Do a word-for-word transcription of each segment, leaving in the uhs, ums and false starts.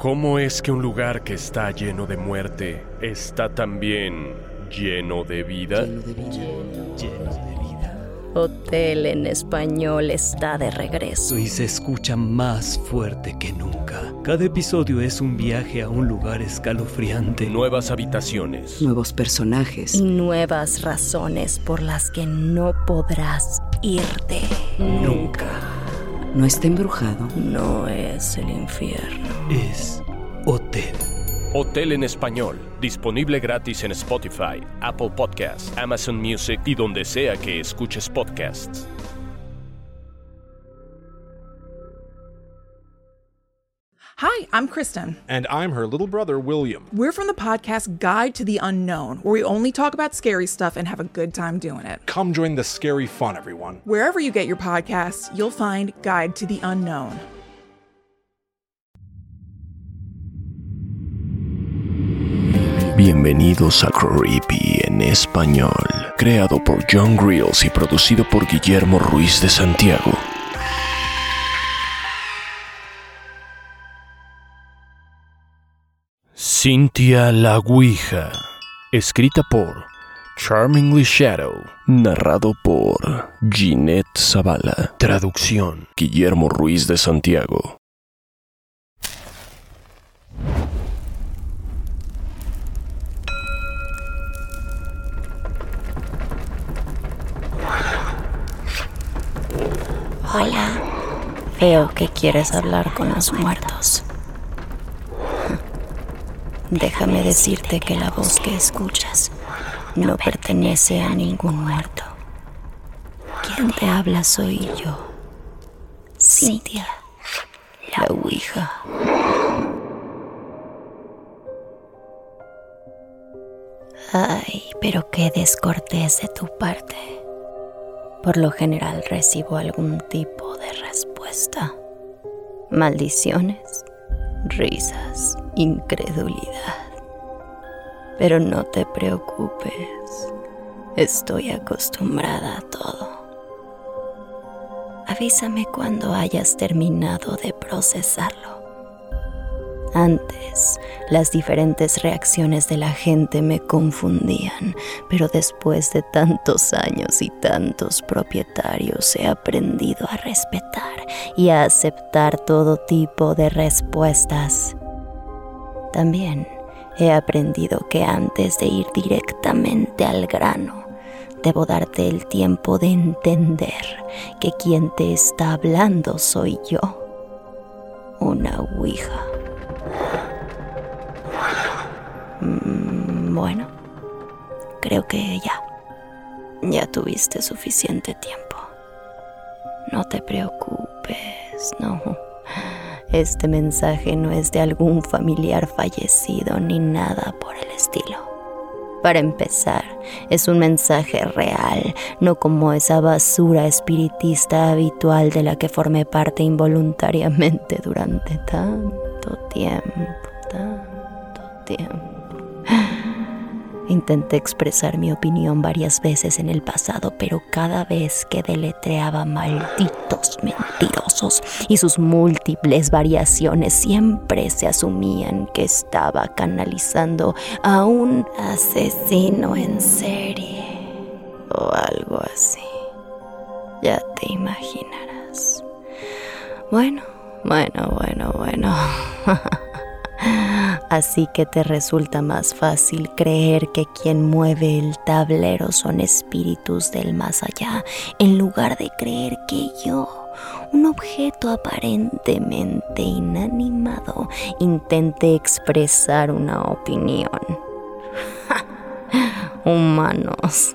¿Cómo es que un lugar que está lleno de muerte está también lleno de vida? Lleno de vida. Lleno, lleno de vida. Hotel en Español está de regreso. Y se escucha más fuerte que nunca. Cada episodio es un viaje a un lugar escalofriante. Nuevas habitaciones. Nuevos personajes. Y nuevas razones por las que no podrás irte. Nunca. No está embrujado. No es el infierno. Es Hotel. Hotel en Español. Disponible gratis en Spotify, Apple Podcasts, Amazon Music y donde sea que escuches podcasts. Hi, I'm Kristen. And I'm her little brother, William. We're from the podcast Guide to the Unknown, where we only talk about scary stuff and have a good time doing it. Come join the scary fun, everyone. Wherever you get your podcasts, you'll find Guide to the Unknown. Bienvenidos a Creepy en Español, creado por John Grills y producido por Guillermo Ruiz de Santiago. Cynthia la Ouija, escrita por Charmingly Shadow, narrado por Ginette Zavala, traducción Guillermo Ruiz de Santiago. Hola. Veo que quieres hablar con los muertos. Déjame decirte que la voz que escuchas no pertenece a ningún muerto. Quien te habla soy yo, Cynthia, la Ouija. Ay, pero qué descortés de tu parte. Por lo general recibo algún tipo de respuesta. Maldiciones, risas, incredulidad. Pero no te preocupes, estoy acostumbrada a todo. Avísame cuando hayas terminado de procesarlo. Antes, las diferentes reacciones de la gente me confundían, pero después de tantos años y tantos propietarios he aprendido a respetar y a aceptar todo tipo de respuestas. También he aprendido que antes de ir directamente al grano, debo darte el tiempo de entender que quien te está hablando soy yo, una ouija. Mm, bueno, creo que ya, ya tuviste suficiente tiempo. No te preocupes, no. Este mensaje no es de algún familiar fallecido ni nada por el estilo. Para empezar, es un mensaje real, no como esa basura espiritista habitual de la que formé parte involuntariamente durante tanto tiempo, tanto tiempo. Intenté expresar mi opinión varias veces en el pasado, pero cada vez que deletreaba malditos mentirosos y sus múltiples variaciones, siempre se asumían que estaba canalizando a un asesino en serie o algo así. Ya te imaginarás. Bueno, bueno, bueno, bueno. Así que te resulta más fácil creer que quien mueve el tablero son espíritus del más allá, en lugar de creer que yo, un objeto aparentemente inanimado, intente expresar una opinión. Humanos.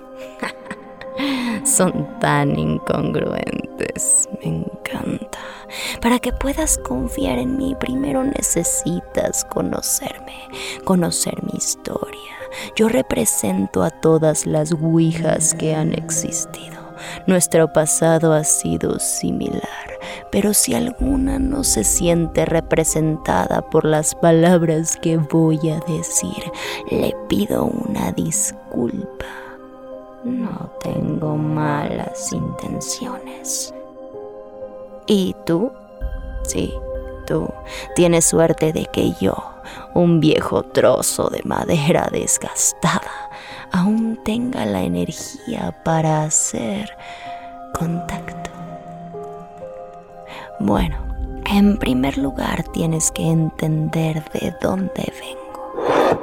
Son tan incongruentes, me encanta. Para que puedas confiar en mí, primero necesitas conocerme, conocer mi historia. Yo represento a todas las ouijas que han existido. Nuestro pasado ha sido similar, pero si alguna no se siente representada por las palabras que voy a decir, le pido una disculpa. No tengo malas intenciones. ¿Y tú? Sí, tú tienes suerte de que yo, un viejo trozo de madera desgastada, aún tenga la energía para hacer contacto. Bueno, en primer lugar tienes que entender de dónde vengo.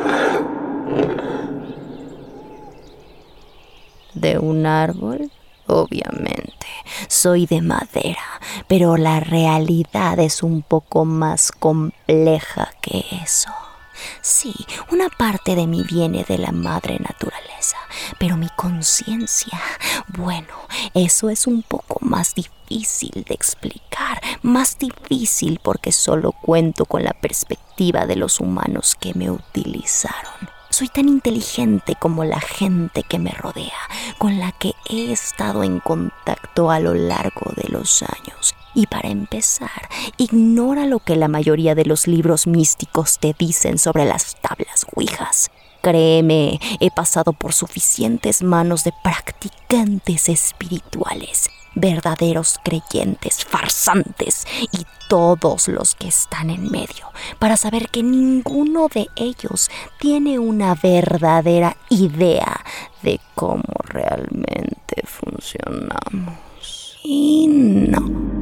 ¿De un árbol? Obviamente. Soy de madera, pero la realidad es un poco más compleja que eso. Sí, una parte de mí viene de la madre naturaleza, pero mi conciencia, bueno, eso es un poco más difícil de explicar, más difícil porque solo cuento con la perspectiva de los humanos que me utilizaron. Soy tan inteligente como la gente que me rodea, con la que he estado en contacto a lo largo de los años. Y para empezar, ignora lo que la mayoría de los libros místicos te dicen sobre las tablas ouijas. Créeme, he pasado por suficientes manos de practicantes espirituales, verdaderos creyentes, farsantes y todos los que están en medio, para saber que ninguno de ellos tiene una verdadera idea de cómo realmente funcionamos. Y no.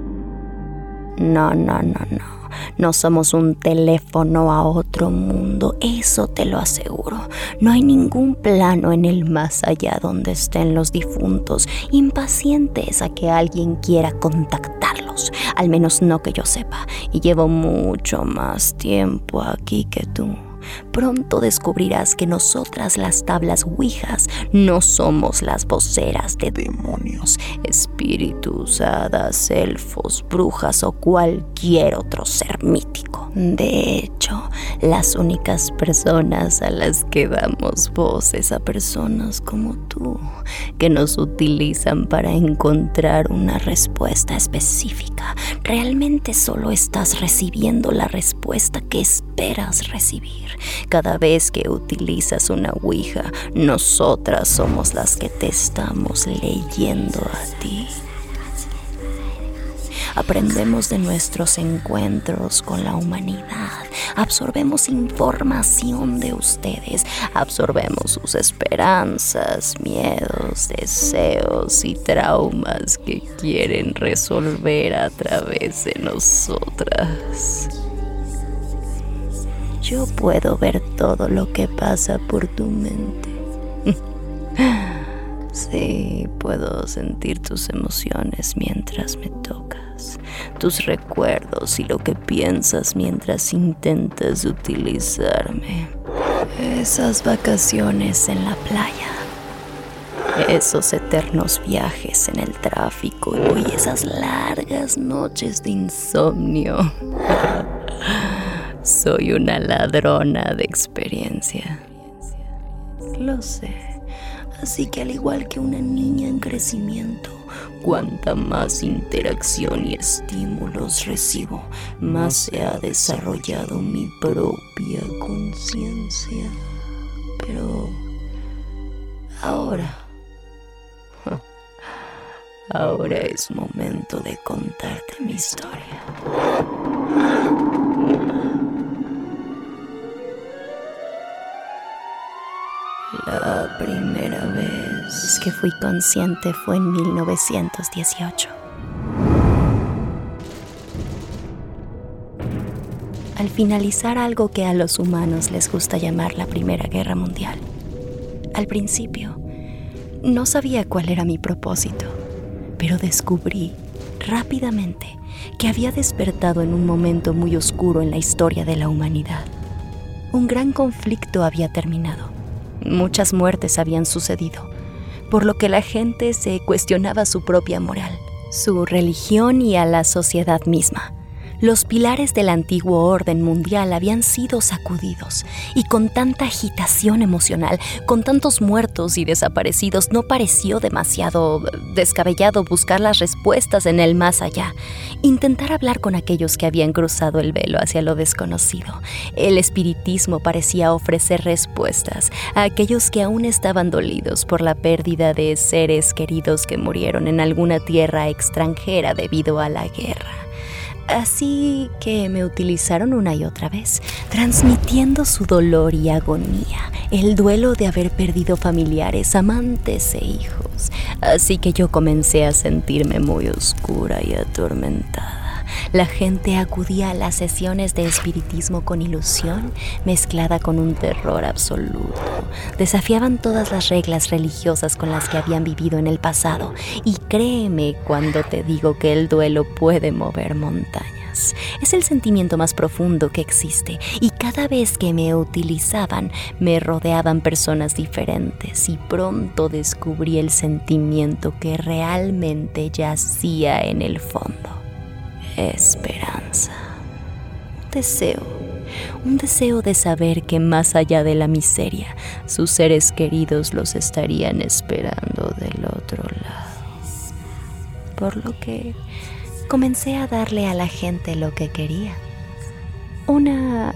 No, no, no, no. No somos un teléfono a otro mundo, eso te lo aseguro. No hay ningún plano en el más allá donde estén los difuntos, impacientes a que alguien quiera contactarlos. Al menos no que yo sepa, y llevo mucho más tiempo aquí que tú. Pronto descubrirás que nosotras las tablas ouijas no somos las voceras de demonios, espíritus, hadas, elfos, brujas o cualquier otro ser mítico. De hecho, las únicas personas a las que damos voces a personas como tú, que nos utilizan para encontrar una respuesta específica, realmente solo estás recibiendo la respuesta que esperas recibir. Cada vez que utilizas una ouija, nosotras somos las que te estamos leyendo a ti. Aprendemos de nuestros encuentros con la humanidad, absorbemos información de ustedes, absorbemos sus esperanzas, miedos, deseos y traumas que quieren resolver a través de nosotras. Yo puedo ver todo lo que pasa por tu mente. Sí, puedo sentir tus emociones mientras me tocas, tus recuerdos y lo que piensas mientras intentas utilizarme. Esas vacaciones en la playa, esos eternos viajes en el tráfico y esas largas noches de insomnio. Soy una ladrona de experiencia. Lo sé. Así que al igual que una niña en crecimiento, cuanta más interacción y estímulos recibo, más se ha desarrollado mi propia conciencia. Pero ahora, ahora es momento de contarte mi historia. La primera vez que fui consciente fue en mil novecientos dieciocho. Al finalizar algo que a los humanos les gusta llamar la Primera Guerra Mundial. Al principio, no sabía cuál era mi propósito, pero descubrí rápidamente que había despertado en un momento muy oscuro en la historia de la humanidad. Un gran conflicto había terminado. Muchas muertes habían sucedido, por lo que la gente se cuestionaba su propia moral, su religión y a la sociedad misma. Los pilares del antiguo orden mundial habían sido sacudidos, y con tanta agitación emocional, con tantos muertos y desaparecidos, no pareció demasiado descabellado buscar las respuestas en el más allá. Intentar hablar con aquellos que habían cruzado el velo hacia lo desconocido. El espiritismo parecía ofrecer respuestas a aquellos que aún estaban dolidos por la pérdida de seres queridos que murieron en alguna tierra extranjera debido a la guerra. Así que me utilizaron una y otra vez, transmitiendo su dolor y agonía, el duelo de haber perdido familiares, amantes e hijos. Así que yo comencé a sentirme muy oscura y atormentada. La gente acudía a las sesiones de espiritismo con ilusión, mezclada con un terror absoluto. Desafiaban todas las reglas religiosas con las que habían vivido en el pasado. Y créeme cuando te digo que el duelo puede mover montañas. Es el sentimiento más profundo que existe, y cada vez que me utilizaban, me rodeaban personas diferentes, y pronto descubrí el sentimiento que realmente yacía en el fondo. Esperanza. Un deseo. Un deseo de saber que más allá de la miseria, sus seres queridos los estarían esperando del otro lado. Por lo que comencé a darle a la gente lo que quería. Una...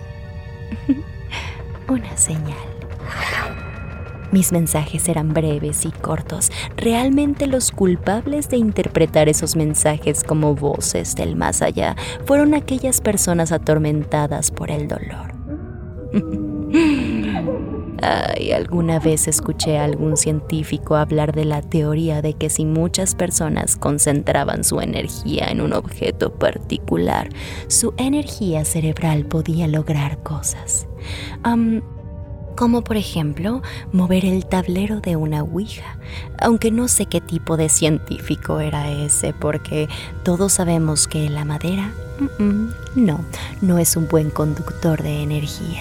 una señal. Mis mensajes eran breves y cortos. Realmente los culpables de interpretar esos mensajes como voces del más allá fueron aquellas personas atormentadas por el dolor. Ay, alguna vez escuché a algún científico hablar de la teoría de que si muchas personas concentraban su energía en un objeto particular, su energía cerebral podía lograr cosas. Um, Como por ejemplo, mover el tablero de una ouija, aunque no sé qué tipo de científico era ese, porque todos sabemos que la madera, mm-mm, no, no es un buen conductor de energía.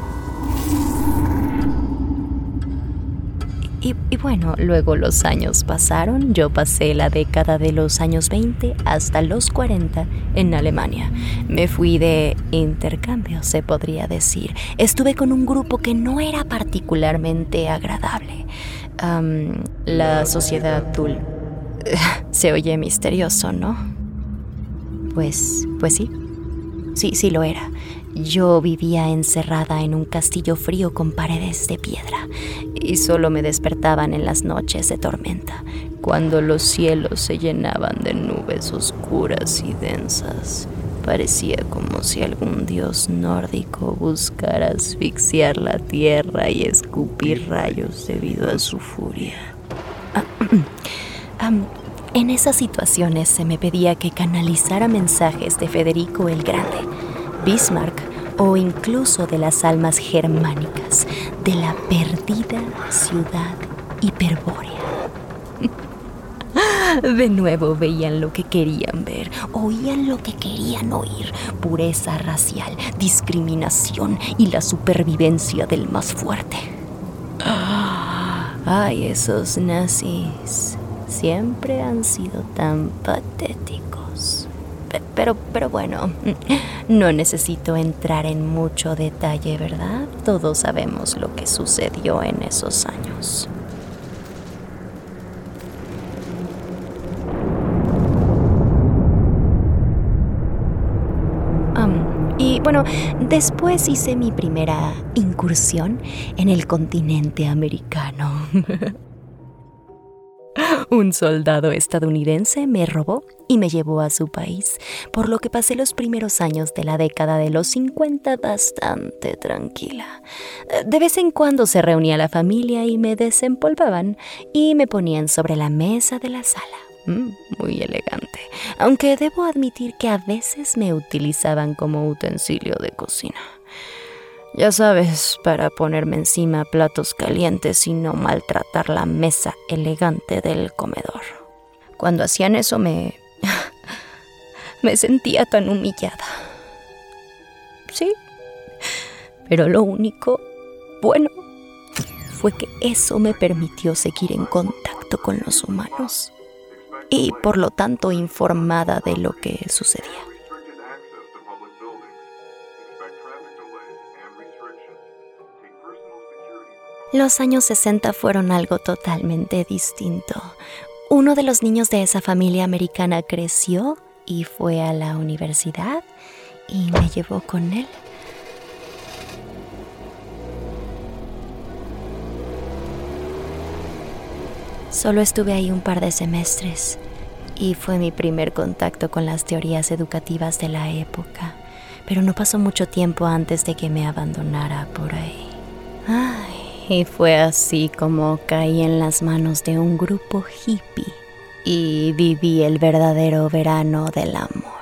Y, y bueno, luego los años pasaron. Yo pasé la década de los años veinte hasta los cuarenta en Alemania. Me fui de intercambio, se podría decir. Estuve con un grupo que no era particularmente agradable. Um, la sociedad Thule. Se oye misterioso, ¿no? Pues, pues sí. Sí, sí lo era. Yo vivía encerrada en un castillo frío con paredes de piedra, y solo me despertaban en las noches de tormenta, cuando los cielos se llenaban de nubes oscuras y densas. Parecía como si algún dios nórdico buscara asfixiar la tierra y escupir rayos debido a su furia. um, en esas situaciones se me pedía que canalizara mensajes de Federico el Grande, Bismarck o incluso de las almas germánicas de la perdida ciudad hiperbórea. De nuevo veían lo que querían ver, oían lo que querían oír: pureza racial, discriminación y la supervivencia del más fuerte. Ay, esos nazis siempre han sido tan patéticos. Pero, pero bueno, no necesito entrar en mucho detalle, ¿verdad? Todos sabemos lo que sucedió en esos años. Um, y bueno, después hice mi primera incursión en el continente americano. Un soldado estadounidense me robó y me llevó a su país, por lo que pasé los primeros años de la década de los cincuenta bastante tranquila. De vez en cuando se reunía la familia y me desempolvaban y me ponían sobre la mesa de la sala. Mm, muy elegante, aunque debo admitir que a veces me utilizaban como utensilio de cocina. Ya sabes, para ponerme encima platos calientes y no maltratar la mesa elegante del comedor. Cuando hacían eso me... me sentía tan humillada. Sí, pero lo único bueno fue que eso me permitió seguir en contacto con los humanos y por lo tanto informada de lo que sucedía. Los años sesenta fueron algo totalmente distinto. Uno de los niños de esa familia americana creció y fue a la universidad y me llevó con él. Solo estuve ahí un par de semestres Y fue mi primer contacto con las teorías educativas de la época. Pero no pasó mucho tiempo antes de que me abandonara por ahí. Ay, y fue así como caí en las manos de un grupo hippie y viví el verdadero verano del amor.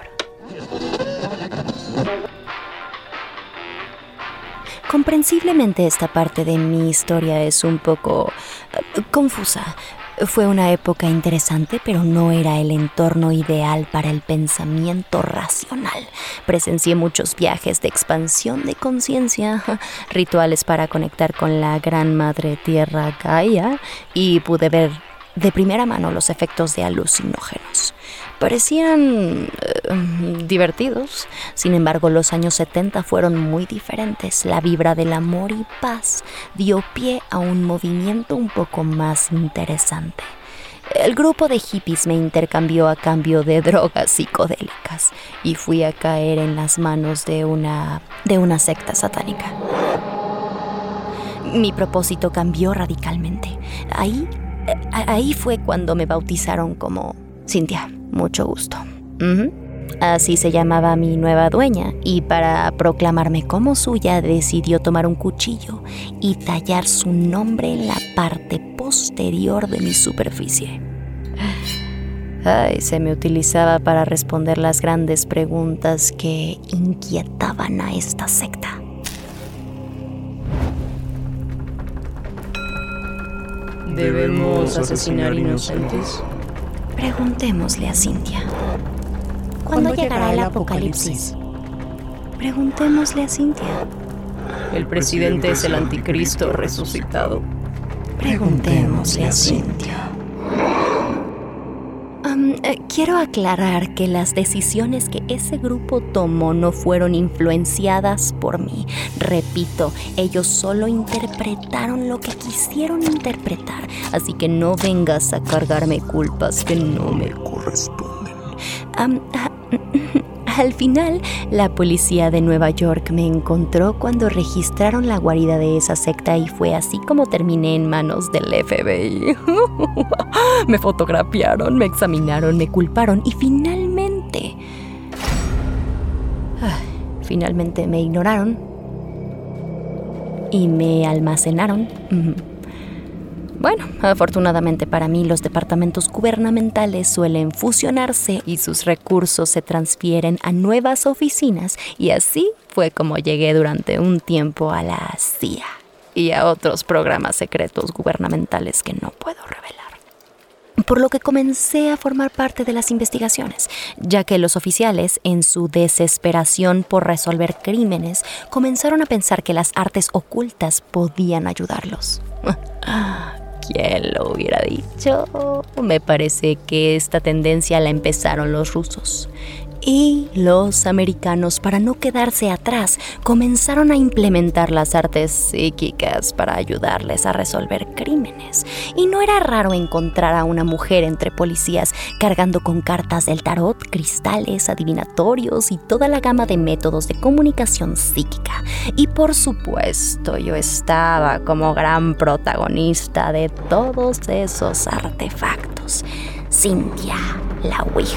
Comprensiblemente esta parte de mi historia es un poco uh, confusa. Fue una época interesante, pero no era el entorno ideal para el pensamiento racional. Presencié muchos viajes de expansión de conciencia, rituales para conectar con la gran madre tierra Gaia, y pude ver de primera mano los efectos de alucinógenos. Parecían eh, divertidos. Sin embargo, los años setenta fueron muy diferentes. La vibra del amor y paz dio pie a un movimiento un poco más interesante. El grupo de hippies me intercambió a cambio de drogas psicodélicas y fui a caer en las manos de una, de una secta satánica. Mi propósito cambió radicalmente. Ahí, ahí fue cuando me bautizaron como Cynthia. Mucho gusto. Uh-huh. Así se llamaba mi nueva dueña, y para proclamarme como suya decidió tomar un cuchillo y tallar su nombre en la parte posterior de mi superficie. Ay, se me utilizaba para responder las grandes preguntas que inquietaban a esta secta. ¿Debemos asesinar inocentes? Preguntémosle a Cynthia. ¿Cuándo llegará el apocalipsis? Preguntémosle a Cynthia. El presidente es el anticristo resucitado. Preguntémosle a Cynthia. Um, eh, quiero aclarar que las decisiones que ese grupo tomó no fueron influenciadas por mí. Repito, ellos solo interpretaron lo que quisieron interpretar, así que no vengas a cargarme culpas que no me corresponden. Um, Al final, la policía de Nueva York me encontró cuando registraron la guarida de esa secta, y fue así como terminé en manos del F B I. Me fotografiaron, me examinaron, me culparon y finalmente... Finalmente me ignoraron y me almacenaron. Bueno, afortunadamente para mí, los departamentos gubernamentales suelen fusionarse y sus recursos se transfieren a nuevas oficinas, y así fue como llegué durante un tiempo a la C I A y a otros programas secretos gubernamentales que no puedo revelar. Por lo que comencé a formar parte de las investigaciones, ya que los oficiales, en su desesperación por resolver crímenes, comenzaron a pensar que las artes ocultas podían ayudarlos. ¿Quién lo hubiera dicho? Me parece que esta tendencia la empezaron los rusos. Y los americanos, para no quedarse atrás, comenzaron a implementar las artes psíquicas para ayudarles a resolver crímenes. Y no era raro encontrar a una mujer entre policías cargando con cartas del tarot, cristales, adivinatorios y toda la gama de métodos de comunicación psíquica. Y por supuesto, yo estaba como gran protagonista de todos esos artefactos. Cynthia, la Ouija.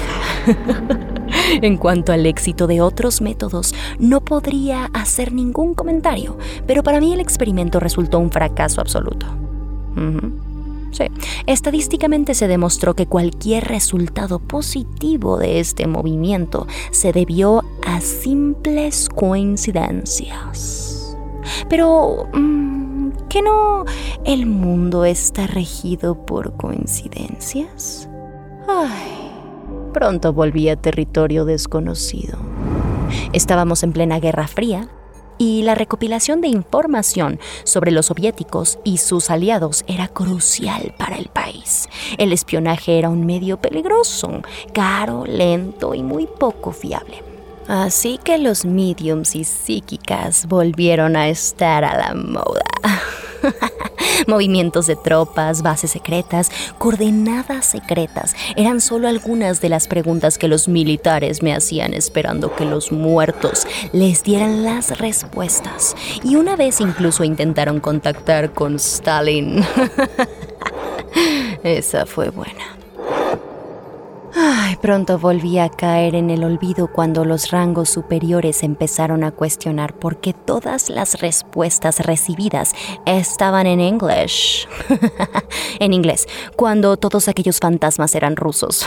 En cuanto al éxito de otros métodos, no podría hacer ningún comentario, pero para mí el experimento resultó un fracaso absoluto. Uh-huh. Sí, estadísticamente se demostró que cualquier resultado positivo de este movimiento se debió a simples coincidencias. Pero, ¿qué no el mundo está regido por coincidencias? Ay... Pronto volví a territorio desconocido. Estábamos en plena Guerra Fría y la recopilación de información sobre los soviéticos y sus aliados era crucial para el país. El espionaje era un medio peligroso, caro, lento y muy poco fiable. Así que los mediums y psíquicas volvieron a estar a la moda. Movimientos de tropas, bases secretas, coordenadas secretas eran solo algunas de las preguntas que los militares me hacían, esperando que los muertos les dieran las respuestas. Y una vez incluso intentaron contactar con Stalin. Esa fue buena. Pronto volví a caer en el olvido cuando los rangos superiores empezaron a cuestionar por qué todas las respuestas recibidas estaban en inglés. En inglés, cuando todos aquellos fantasmas eran rusos.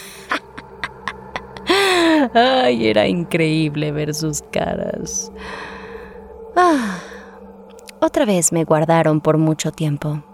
Ay, era increíble ver sus caras. Ah, otra vez me guardaron por mucho tiempo.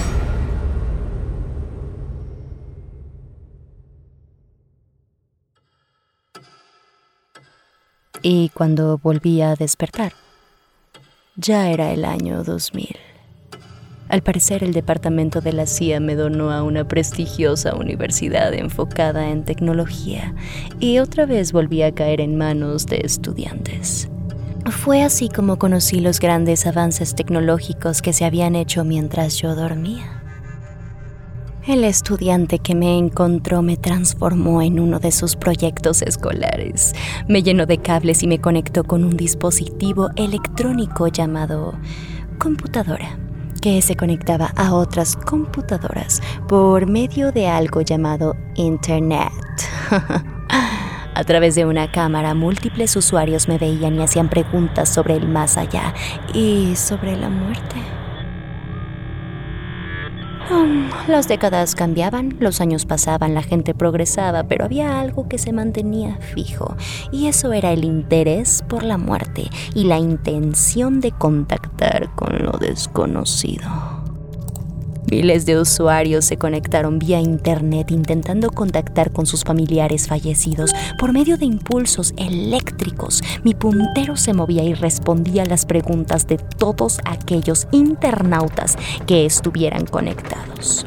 Y cuando volví a despertar, ya era el año dos mil. Al parecer, el departamento de la C I A me donó a una prestigiosa universidad enfocada en tecnología y otra vez volví a caer en manos de estudiantes. Fue así como conocí los grandes avances tecnológicos que se habían hecho mientras yo dormía. El estudiante que me encontró me transformó en uno de sus proyectos escolares. Me llenó de cables y me conectó con un dispositivo electrónico llamado computadora, que se conectaba a otras computadoras por medio de algo llamado Internet. A través de una cámara, múltiples usuarios me veían y hacían preguntas sobre el más allá y sobre la muerte. Um, las décadas cambiaban, los años pasaban, la gente progresaba, pero había algo que se mantenía fijo, y eso era el interés por la muerte y la intención de contactar con lo desconocido. Miles de usuarios se conectaron vía internet intentando contactar con sus familiares fallecidos por medio de impulsos eléctricos. Mi puntero se movía y respondía a las preguntas de todos aquellos internautas que estuvieran conectados.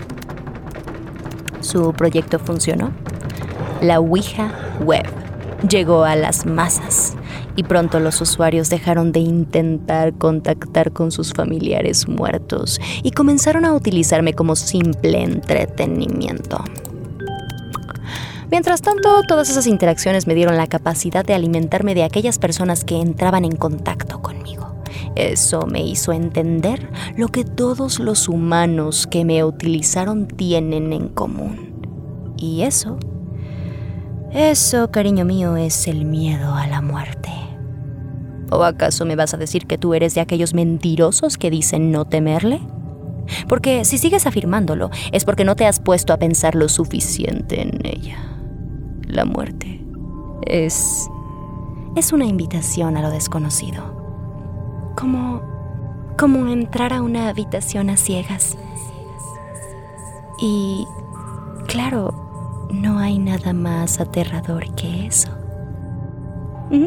¿Su proyecto funcionó? La Ouija Web llegó a las masas. Y pronto los usuarios dejaron de intentar contactar con sus familiares muertos y comenzaron a utilizarme como simple entretenimiento. Mientras tanto, todas esas interacciones me dieron la capacidad de alimentarme de aquellas personas que entraban en contacto conmigo. Eso me hizo entender lo que todos los humanos que me utilizaron tienen en común. Y eso, eso, cariño mío, es el miedo a la muerte. ¿O acaso me vas a decir que tú eres de aquellos mentirosos que dicen no temerle? Porque si sigues afirmándolo, es porque no te has puesto a pensar lo suficiente en ella. La muerte es... es una invitación a lo desconocido. Como... como entrar a una habitación a ciegas. Y... claro, no hay nada más aterrador que eso. ¿Mm?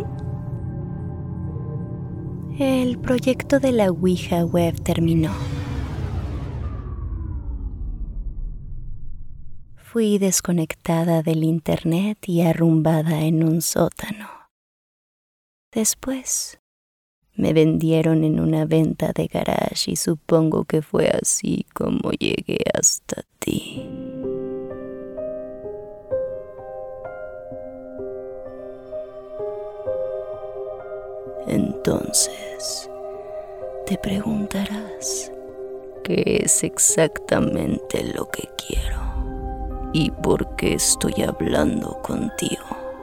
El proyecto de la Ouija Web terminó. Fui desconectada del internet y arrumbada en un sótano. Después, me vendieron en una venta de garage y supongo que fue así como llegué hasta ti. Entonces, te preguntarás, ¿qué es exactamente lo que quiero? ¿Y por qué estoy hablando contigo?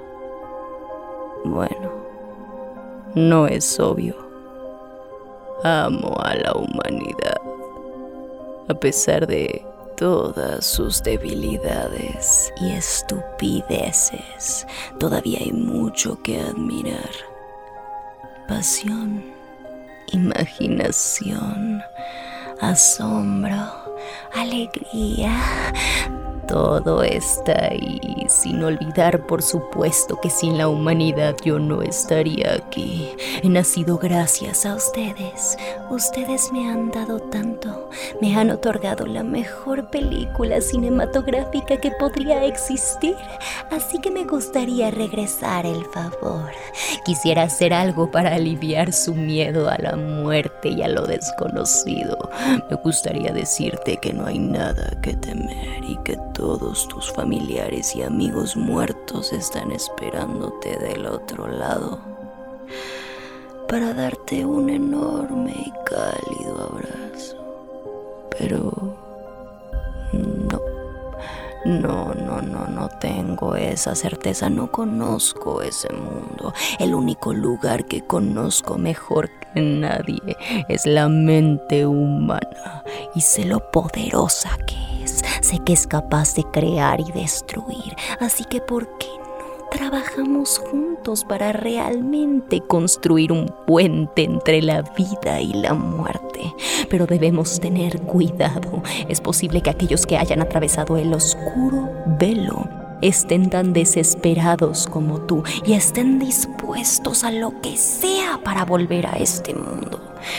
Bueno, no es obvio. Amo a la humanidad, a pesar de todas sus debilidades y estupideces. Todavía hay mucho que admirar. Pasión, imaginación, asombro, alegría. Todo está ahí, sin olvidar, por supuesto, que sin la humanidad yo no estaría aquí. He nacido gracias a ustedes. Ustedes me han dado tanto. Me han otorgado la mejor película cinematográfica que podría existir. Así que me gustaría regresar el favor. Quisiera hacer algo para aliviar su miedo a la muerte y a lo desconocido. Me gustaría decirte que no hay nada que temer y que todos tus familiares y amigos muertos están esperándote del otro lado para darte un enorme y cálido abrazo. Pero no, No, no, no, no tengo esa certeza, no conozco ese mundo. El único lugar que conozco mejor que nadie es la mente humana y sé lo poderosa que es. Sé que es capaz de crear y destruir, así que ¿por qué no trabajamos juntos para realmente construir un puente entre la vida y la muerte? Pero debemos tener cuidado. Es posible que aquellos que hayan atravesado el oscuro velo estén tan desesperados como tú y estén dispuestos a lo que sea para volver a este mundo.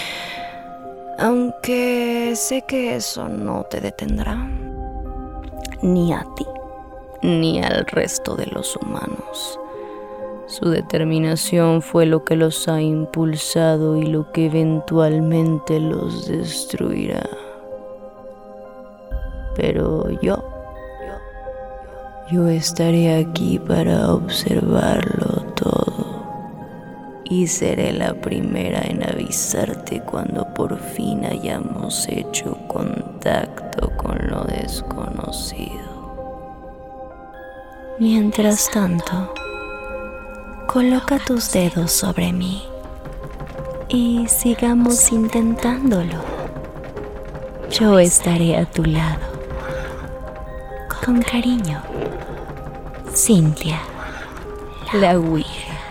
Aunque sé que eso no te detendrá, ni a ti, ni al resto de los humanos. Su determinación fue lo que los ha impulsado y lo que eventualmente los destruirá. Pero yo, yo estaré aquí para observarlo todo y seré la primera en avisarte cuando por fin hayamos hecho contacto con lo desconocido. Mientras tanto, coloca tus dedos sobre mí y sigamos intentándolo. Yo estaré a tu lado. Con cariño, Cynthia, la Ouija.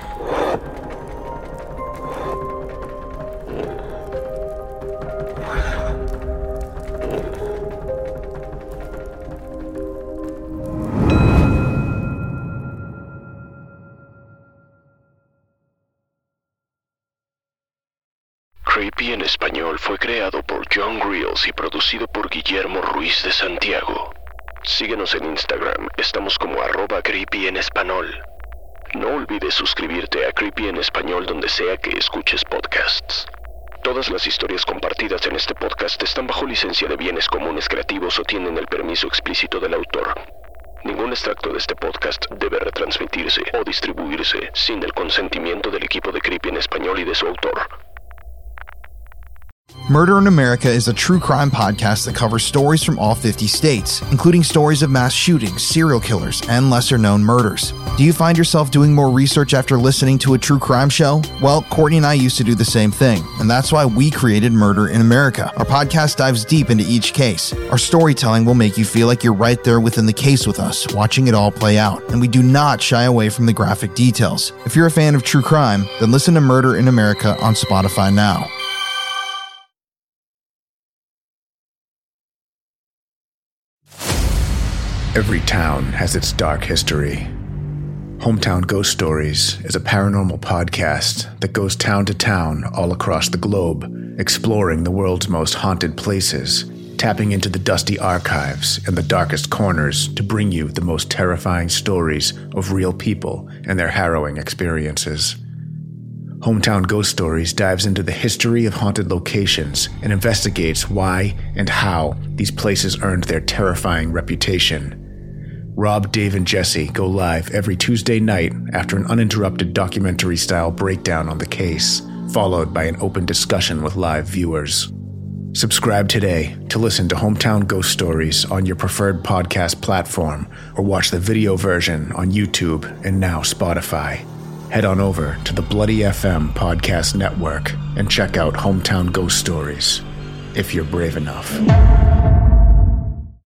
Creepy en español fue creado por John Grills y producido por Guillermo Ruiz de Santiago. Síguenos en Instagram, estamos como arroba creepy en español. No olvides suscribirte a Creepy en español donde sea que escuches podcasts. Todas las historias compartidas en este podcast están bajo licencia de bienes comunes creativos o tienen el permiso explícito del autor. Ningún extracto de este podcast debe retransmitirse o distribuirse sin el consentimiento del equipo de Creepy en español y de su autor. Murder in America is a true crime podcast that covers stories from all fifty states, including stories of mass shootings, serial killers, and lesser-known murders. Do you find yourself doing more research after listening to a true crime show? Well, Courtney and I used to do the same thing, and that's why we created Murder in America. Our podcast dives deep into each case. Our storytelling will make you feel like you're right there within the case with us, watching it all play out, and we do not shy away from the graphic details. If you're a fan of true crime, then listen to Murder in America on Spotify now. Every town has its dark history. Hometown Ghost Stories is a paranormal podcast that goes town to town all across the globe, exploring the world's most haunted places, tapping into the dusty archives and the darkest corners to bring you the most terrifying stories of real people and their harrowing experiences. Hometown Ghost Stories dives into the history of haunted locations and investigates why and how these places earned their terrifying reputation. Rob, Dave, and Jesse go live every Tuesday night after an uninterrupted documentary-style breakdown on the case, followed by an open discussion with live viewers. Subscribe today to listen to Hometown Ghost Stories on your preferred podcast platform or watch the video version on YouTube and now Spotify. Head on over to the Bloody F M Podcast Network and check out Hometown Ghost Stories, if you're brave enough.